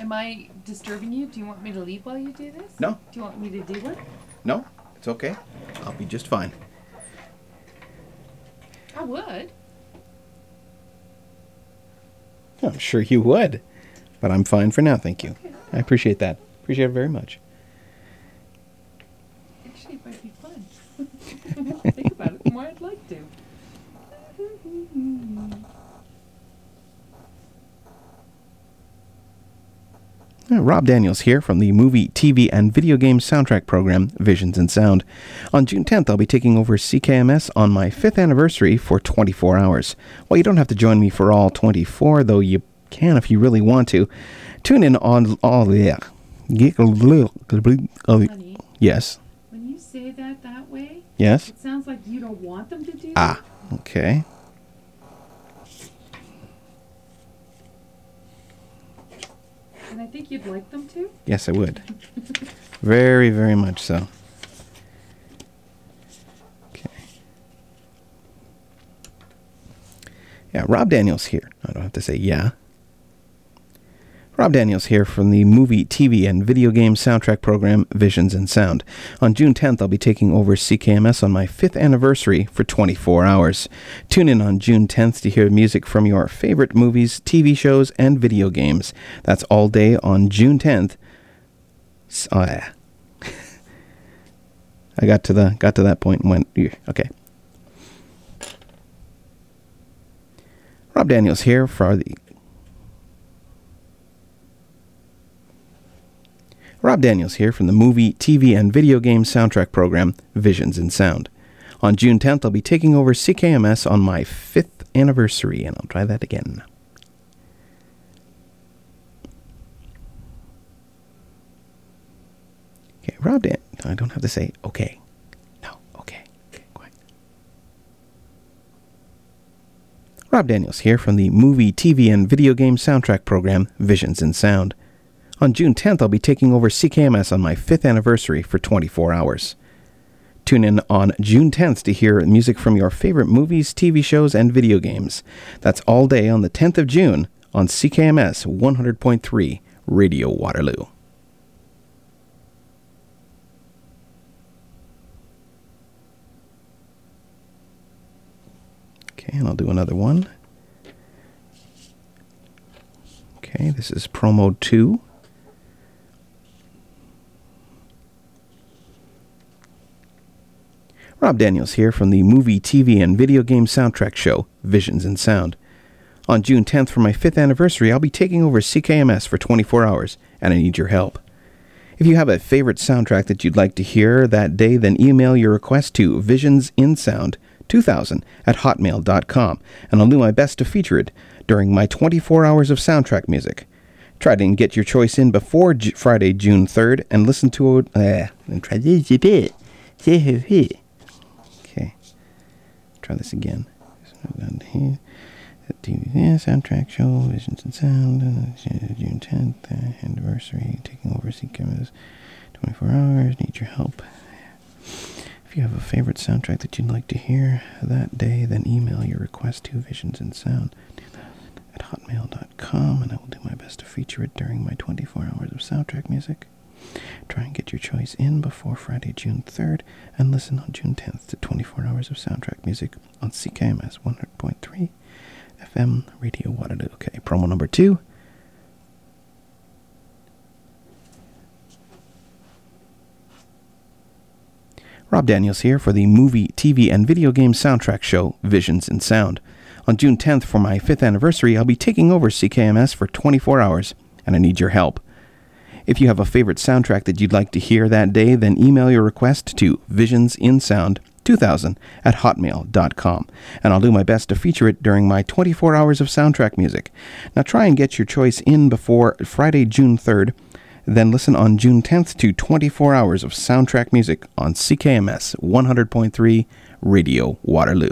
Am I disturbing you? Do you want me to leave while you do this? No. Do you want me to do it? No, it's okay. I'll be just fine. I would. I'm sure you would. But I'm fine for now, thank you. Okay. I appreciate that. Appreciate it very much. Actually, it might be fun. The more I think about it, the more I'd like to. Rob Daniels here from the movie, TV, and video game soundtrack program, Visions in Sound. On June 10th, I'll be taking over CKMS on my 5th anniversary for 24 hours. Well, you don't have to join me for all 24, though you can if you really want to. Tune in on all the... Honey, Yes. when you say that way, Yes. it sounds like you don't want them to do Ah, okay. that. And I think you'd like them to. Yes, I would. Very, very much so. Okay. Yeah, Rob Daniels here. I don't have to say yeah. Rob Daniels here from the movie, TV, and video game soundtrack program, Visions in Sound. On June 10th, I'll be taking over CKMS on my 5th anniversary for 24 hours. Tune in on June 10th to hear music from your favorite movies, TV shows, and video games. That's all day on June 10th. I got to that point and went, okay. Rob Daniels here for the... Rob Daniels here from the movie, TV, and video game soundtrack program, Visions in Sound. On June 10th, I'll be taking over CKMS on my 5th anniversary, and I'll try that again. Okay, Rob Daniels. I don't have to say okay. No, okay. Okay, quiet. Rob Daniels here from the movie, TV, and video game soundtrack program, Visions in Sound. On June 10th, I'll be taking over CKMS on my 5th anniversary for 24 hours. Tune in on June 10th to hear music from your favorite movies, TV shows, and video games. That's all day on the 10th of June on CKMS 100.3 Radio Waterloo. Okay, and I'll do another one. Okay, this is promo 2. Rob Daniels here from the movie, TV, and video game soundtrack show, Visions in Sound. On June 10th, for my 5th anniversary, I'll be taking over CKMS for 24 hours, and I need your help. If you have a favorite soundtrack that you'd like to hear that day, then email your request to visionsinsound2000@hotmail.com, and I'll do my best to feature it during my 24 hours of soundtrack music. Try to get your choice in before Friday, June 3rd, and listen to it. Okay, try this again. Soundtrack show, Visions and Sound, June 10th, anniversary, taking over CKMS, 24 hours, need your help. If you have a favorite soundtrack that you'd like to hear that day, then email your request to visionsinsound2000@hotmail.com, and I will do my best to feature it during my 24 hours of soundtrack music. Try and get your choice in before Friday, June 3rd, and listen on June 10th to 24 hours of soundtrack music on CKMS 100.3 FM Radio Waterloo. Okay, promo number 2. Rob Daniels here for the movie, TV, and video game soundtrack show, Visions in Sound. On June 10th, for my 5th anniversary, I'll be taking over CKMS for 24 hours, and I need your help. If you have a favorite soundtrack that you'd like to hear that day, then email your request to visionsinsound2000@hotmail.com, and I'll do my best to feature it during my 24 hours of soundtrack music. Now try and get your choice in before Friday, June 3rd, then listen on June 10th to 24 hours of soundtrack music on CKMS 100.3 Radio Waterloo.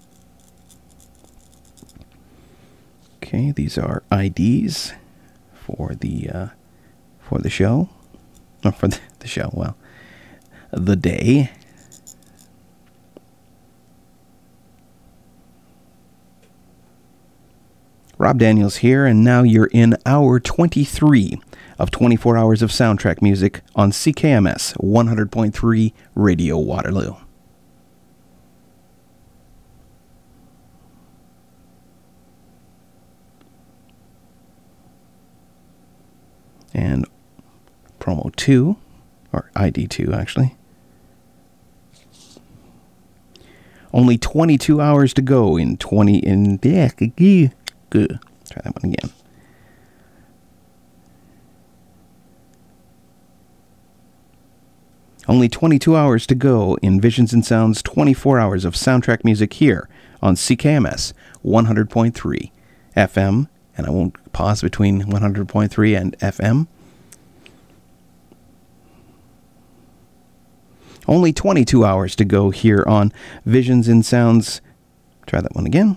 Okay, these are IDs for for the show, or for the show. Well, the day. Rob Daniels here, and now you're in hour 23 of 24 hours of soundtrack music on CKMS 100.3 Radio Waterloo. And promo 2, or ID 2 actually. Only 22 hours to go in Good. Try that one again. Only 22 hours to go in Visions and Sounds 24 hours of soundtrack music here on CKMS 100.3 FM, and I won't pause between 100.3 and FM. Only 22 hours to go here on Visions and Sounds. Try that one again.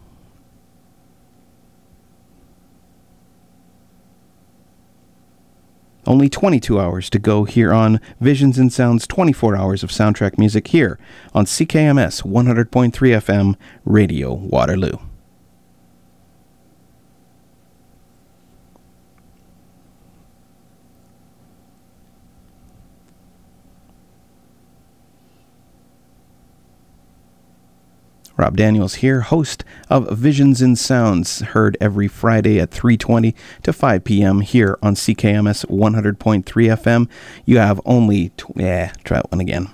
Only 22 hours to go here on Visions and Sounds 24 hours of soundtrack music here on CKMS 100.3 FM Radio Waterloo. Rob Daniels here, host of Visions and Sounds, heard every Friday at 3:20 to 5 p.m. here on CKMS 100.3 FM. You have only... try that one again.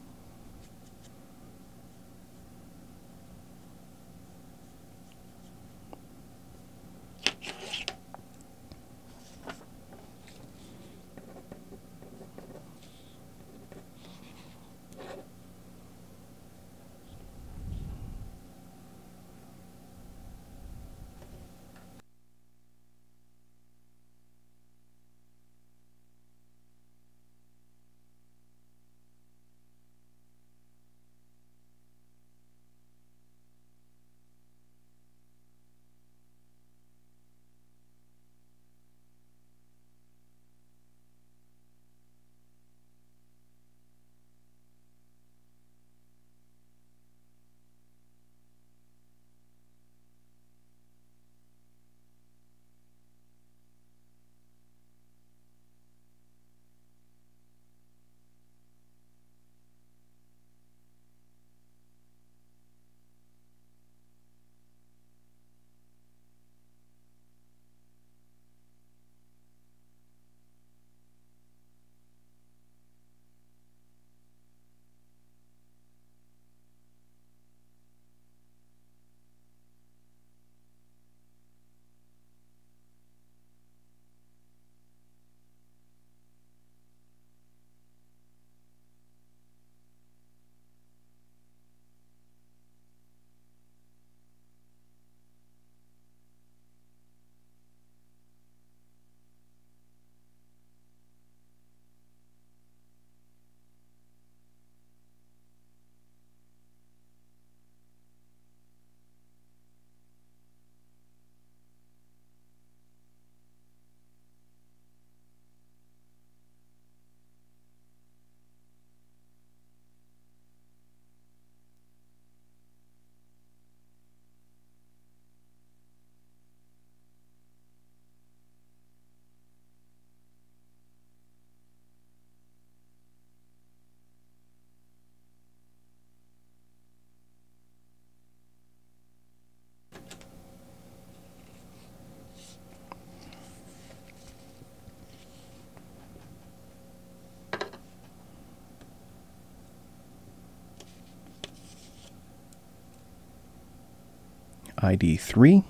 ID 3.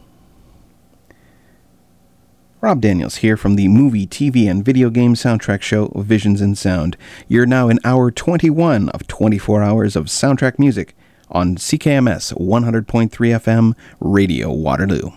Rob Daniels here from the movie, TV, and video game soundtrack show Visions and Sound. You're now in hour 21 of 24 hours of soundtrack music on CKMS 100.3 FM Radio Waterloo.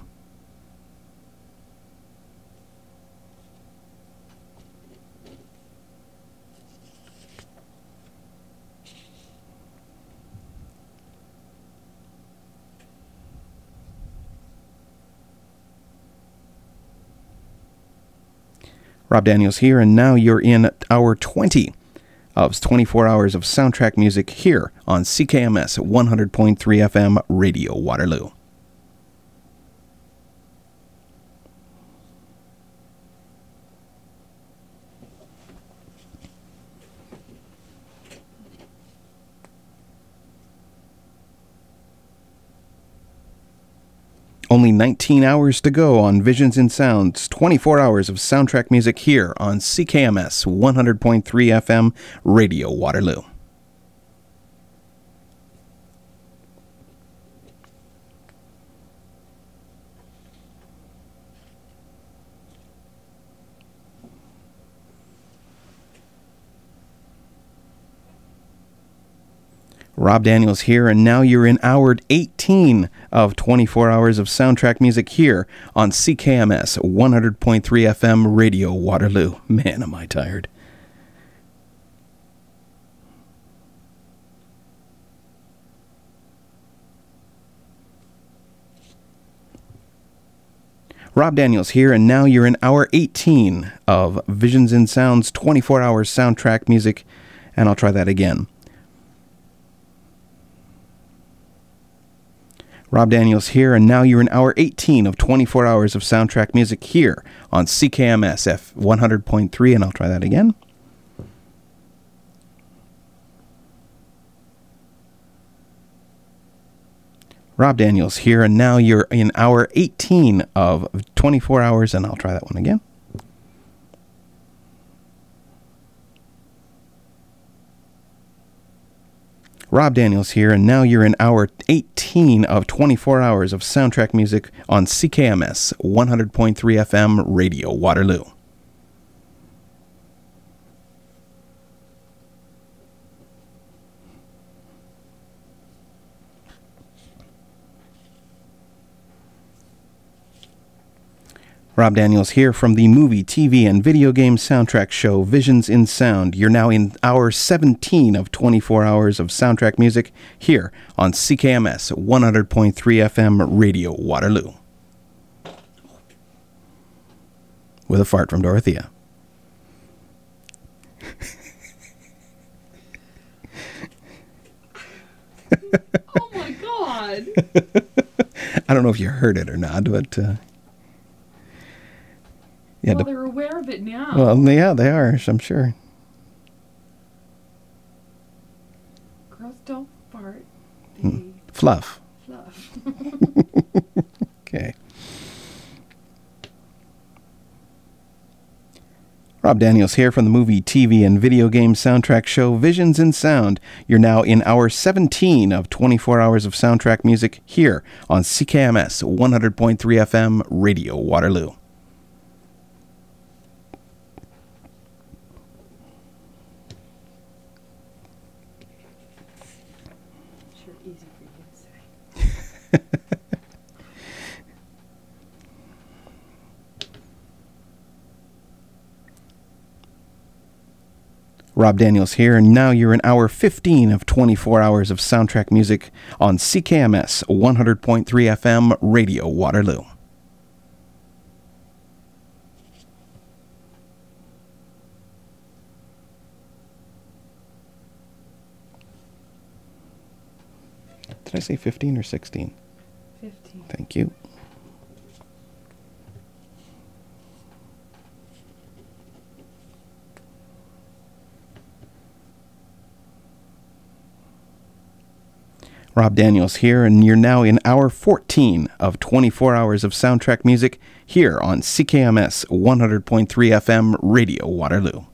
Rob Daniels here, and now you're in hour 20 of 24 hours of soundtrack music here on CKMS 100.3 FM Radio Waterloo. Only 19 hours to go on Visions in Sound's 24 hours of soundtrack music here on CKMS 100.3 FM Radio Waterloo. Rob Daniels here, and now you're in hour 18 of 24 hours of soundtrack music here on CKMS 100.3 FM Radio Waterloo. Man, am I tired. Rob Daniels here, and now you're in hour 18 of Visions in Sound's 24 hours soundtrack music, and I'll try that again. Rob Daniels here, and now you're in hour 18 of 24 hours of soundtrack music here on CKMS F 100.3, and I'll try that again. Rob Daniels here, and now you're in hour 18 of 24 hours, and I'll try that one again. Rob Daniels here, and now you're in hour 18 of 24 hours of soundtrack music on CKMS 100.3 FM Radio Waterloo. Rob Daniels here from the movie, TV, and video game soundtrack show Visions in Sound. You're now in hour 17 of 24 hours of soundtrack music here on CKMS 100.3 FM Radio Waterloo. With a fart from Dorothea. Oh my god! I don't know if you heard it or not, but... yeah, well, they're aware of it now. Well, yeah, they are, I'm sure. Girls don't fart. Fluff. Fluff. Okay. Rob Daniels here from the movie, TV, and video game soundtrack show Visions in Sound. You're now in hour 17 of 24 hours of soundtrack music here on CKMS 100.3 FM Radio Waterloo. Easy for you to say. Rob Daniels here, and now you're in hour 15 of 24 hours of soundtrack music on CKMS 100.3 FM Radio Waterloo. Did I say 15 or 16? 15. Thank you. Rob Daniels here, and you're now in hour 14 of 24 hours of soundtrack music here on CKMS 100.3 FM Radio Waterloo.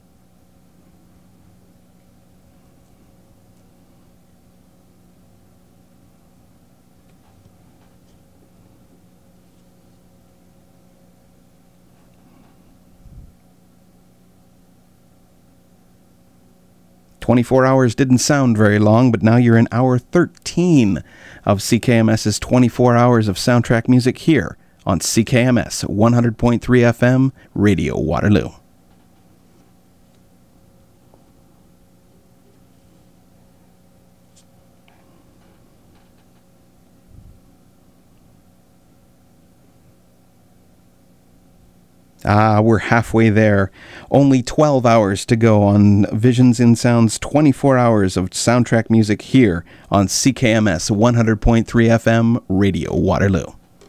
"24 hours didn't sound very long, but now you're in hour 13 of CKMS's 24 hours of soundtrack music here on CKMS 100.3 FM Radio Waterloo. We're halfway there. Only 12 hours to go on Visions in Sound's 24 hours of soundtrack music here on CKMS 100.3 FM Radio Waterloo.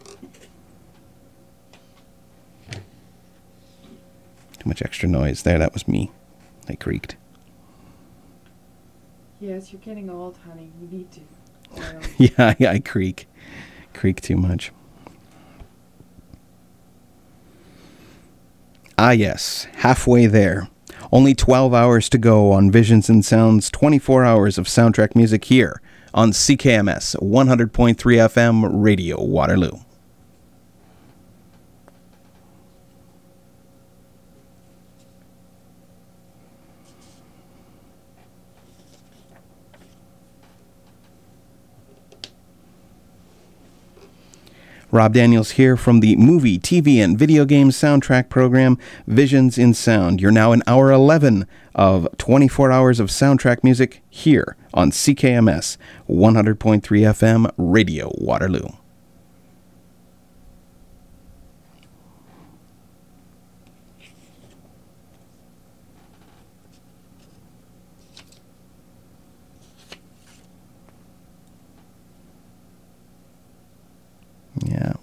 Too much extra noise there. That was me. I creaked. Yes, you're getting old, honey. You need to oil. Yeah, I creak. Creak too much. Yes, halfway there. Only 12 hours to go on Visions and Sound's 24 hours of soundtrack music here on CKMS 100.3 FM Radio Waterloo. Rob Daniels here from the movie, TV, and video game soundtrack program Visions in Sound. You're now in hour 11 of 24 hours of soundtrack music here on CKMS 100.3 FM Radio Waterloo. Yeah.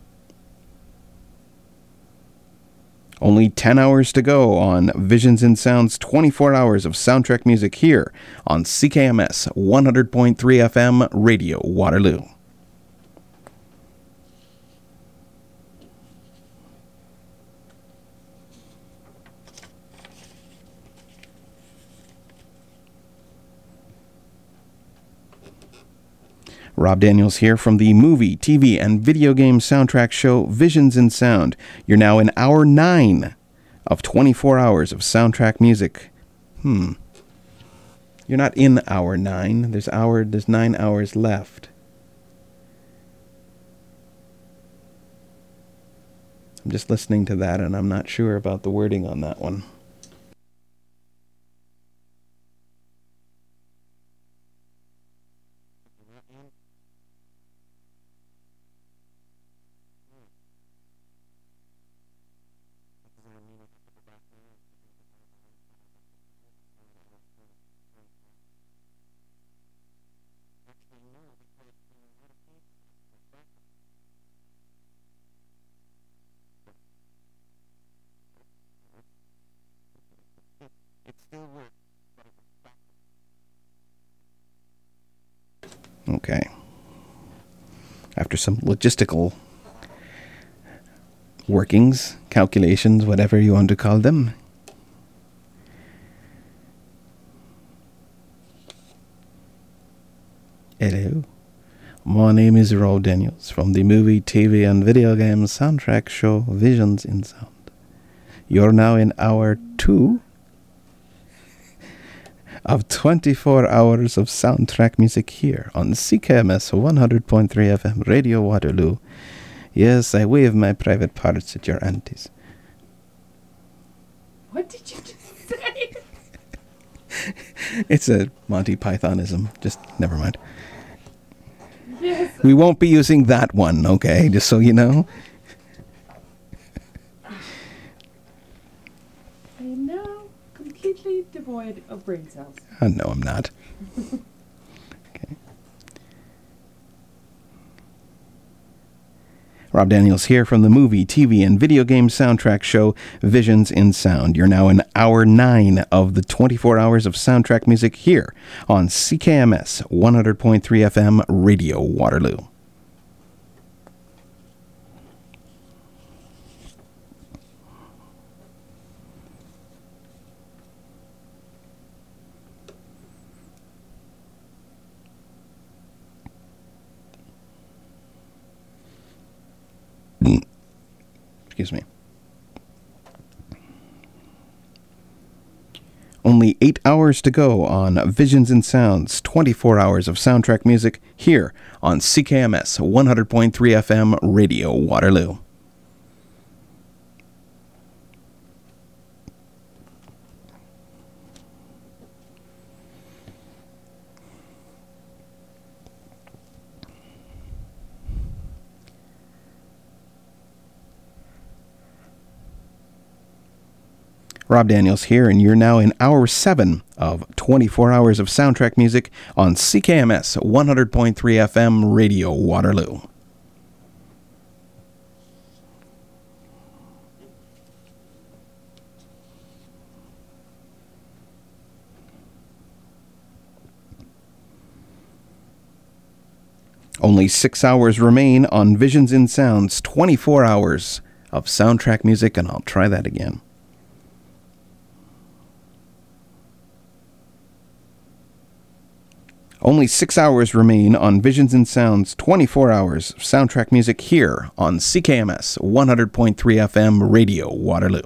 Only 10 hours to go on Visions in Sound's 24 hours of soundtrack music here on CKMS 100.3 FM Radio Waterloo. Rob Daniels here from the movie, TV, and video game soundtrack show Visions in Sound. You're now in hour 9 of 24 hours of soundtrack music. You're not in hour 9. There's 9 hours left. I'm just listening to that and I'm not sure about the wording on that one. Okay. After some logistical workings, calculations, whatever you want to call them. Hello. My name is Rob Daniels from the movie, TV, and video game soundtrack show Visions in Sound. You're now in hour 2 of 24 hours of soundtrack music here on CKMS 100.3 FM Radio Waterloo. Yes, I wave my private parts at your aunties. What did you just say? It's a Monty Pythonism. Just never mind. Yes. We won't be using that one, okay? Just so you know. I am now completely devoid of brain cells. No, I'm not. Okay. Rob Daniels here from the movie, TV, and video game soundtrack show Visions in Sound. You're now in hour 9 of the 24 hours of soundtrack music here on CKMS 100.3 FM Radio Waterloo. Excuse me. Only 8 hours to go on Visions and Sound's 24 hours of soundtrack music here on CKMS 100.3 FM Radio Waterloo. Rob Daniels here, and you're now in hour 7 of 24 hours of soundtrack music on CKMS 100.3 FM Radio Waterloo. Only 6 hours remain on Visions in Sound's 24 hours of soundtrack music, and I'll try that again. Only 6 hours remain on Visions in Sound's 24 hours of soundtrack music here on CKMS 100.3 FM Radio Waterloo.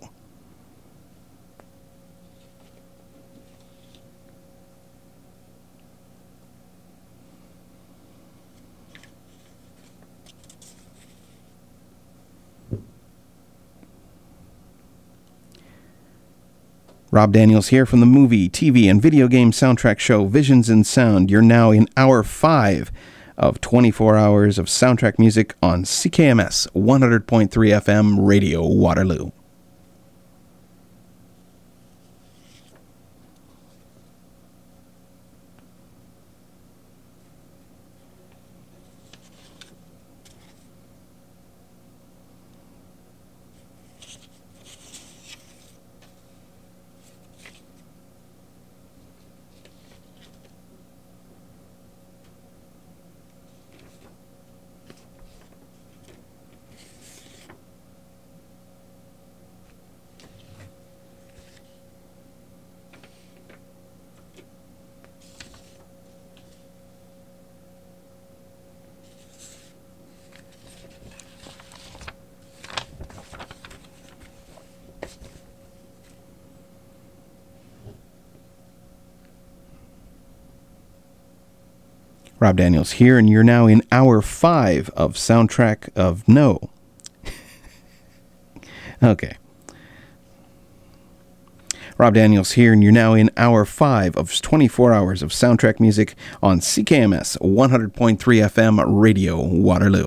Rob Daniels here from the movie, TV, and video game soundtrack show Visions in Sound. You're now in hour 5 of 24 hours of soundtrack music on CKMS 100.3 FM Radio Waterloo. Rob Daniels here, and you're now in hour 5 of soundtrack of no. Okay. Rob Daniels here, and you're now in hour 5 of 24 hours of soundtrack music on CKMS 100.3 FM Radio Waterloo.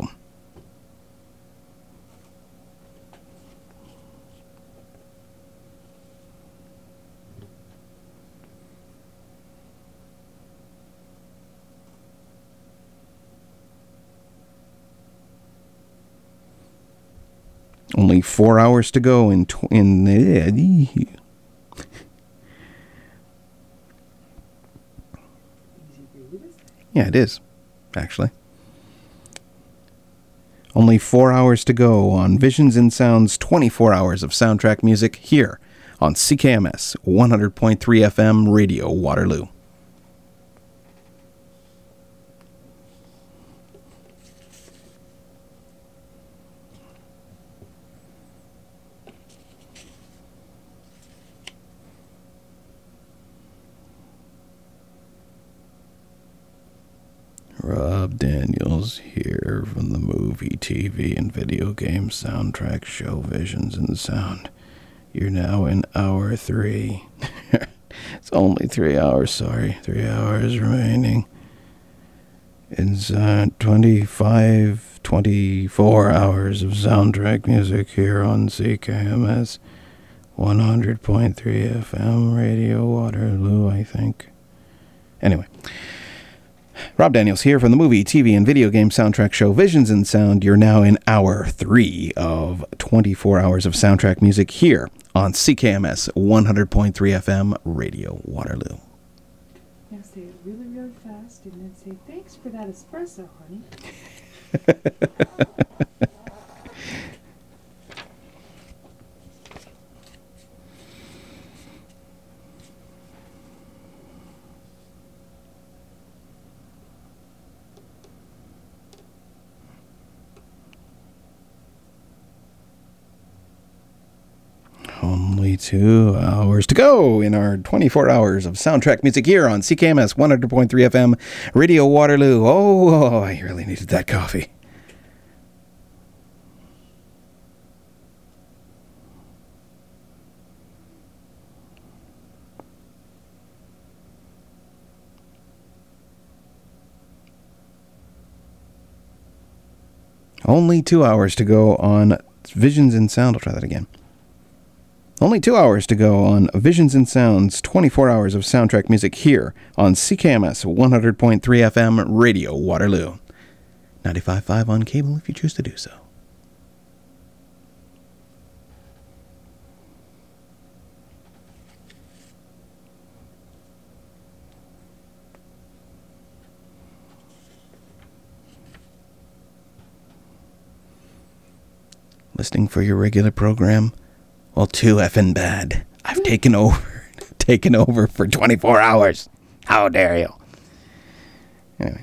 Only 4 hours to go Yeah, it is, actually. Only 4 hours to go on Visions in Sound's 24 hours of soundtrack music here on CKMS 100.3 FM Radio Waterloo. Rob Daniels here from the movie, TV, and video game soundtrack show Visions in Sound. You're now in hour 3. It's only 3 hours, sorry. 3 hours remaining. It's 24 hours of soundtrack music here on CKMS 100.3 FM Radio Waterloo, I think. Anyway. Rob Daniels here from the movie, TV, and video game soundtrack show Visions in Sound. You're now in hour 3 of 24 hours of soundtrack music here on CKMS 100.3 FM Radio Waterloo. Now say it really, really fast and then say, thanks for that espresso, honey. Only 2 hours to go in our 24 hours of soundtrack music here on CKMS 100.3 FM Radio Waterloo. Oh, I really needed that coffee. Only 2 hours to go on Visions in Sound. I'll try that again. Only 2 hours to go on Visions and Sounds, 24 hours of soundtrack music here on CKMS 100.3 FM Radio Waterloo. 95.5 on cable if you choose to do so. Listening for your regular program? Well, too effing bad. I've taken over for 24 hours. How dare you? Anyway.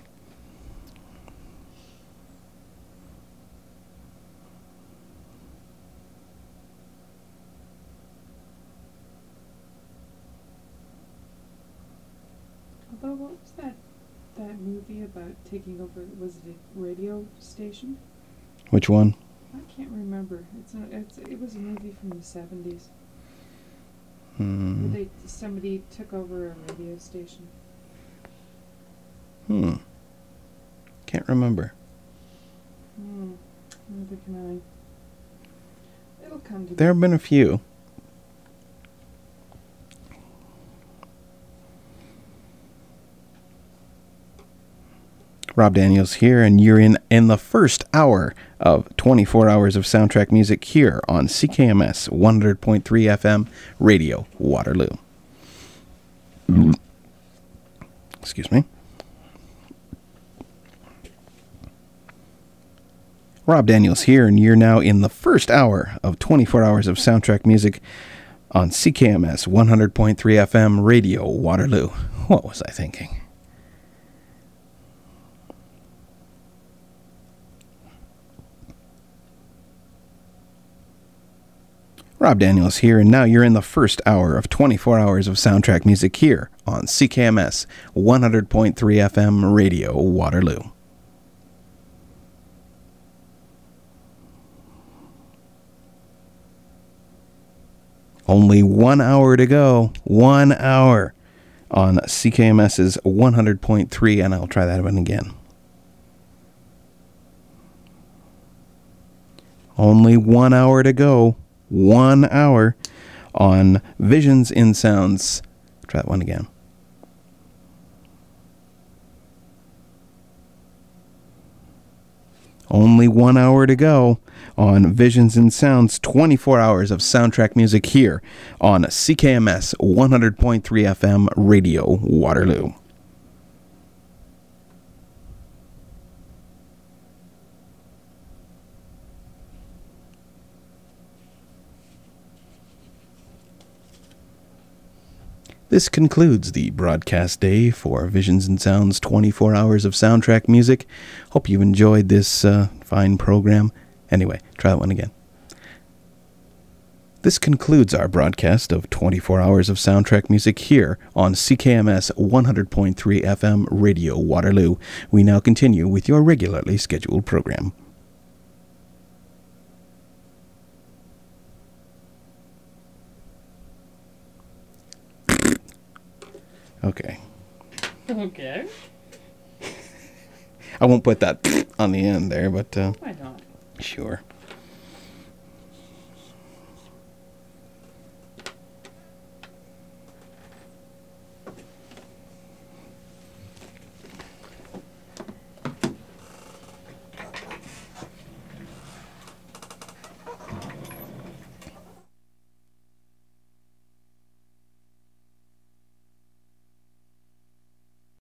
Although, what was that movie about taking over? Was it a radio station? Which one? I can't remember. It was a movie from the 70s. Where somebody took over a radio station. Can't remember. Neither can I. It'll come to There have been a few. Rob Daniels here, and you're in the first hour of 24 hours of soundtrack music here on CKMS 100.3 FM Radio Waterloo. Excuse me. Rob Daniels here, and you're now in the first hour of 24 hours of soundtrack music on CKMS 100.3 FM Radio Waterloo. What was I thinking? Rob Daniels here, and now you're in the first hour of 24 hours of soundtrack music here on CKMS 100.3 FM Radio Waterloo. Only 1 hour to go. 1 hour on CKMS's 100.3, and I'll try that one again. Only 1 hour to go. 1 hour on Visions in Sounds. Try that one again. Only 1 hour to go on Visions in Sounds, 24 hours of soundtrack music here on CKMS 100.3 FM Radio Waterloo. This concludes the broadcast day for Visions and Sounds 24 hours of soundtrack music. Hope you enjoyed this fine program. Anyway, try that one again. This concludes our broadcast of 24 hours of soundtrack music here on CKMS 100.3 FM Radio Waterloo. We now continue with your regularly scheduled program. Okay. Okay. I won't put that on the end there, but Why not? sure.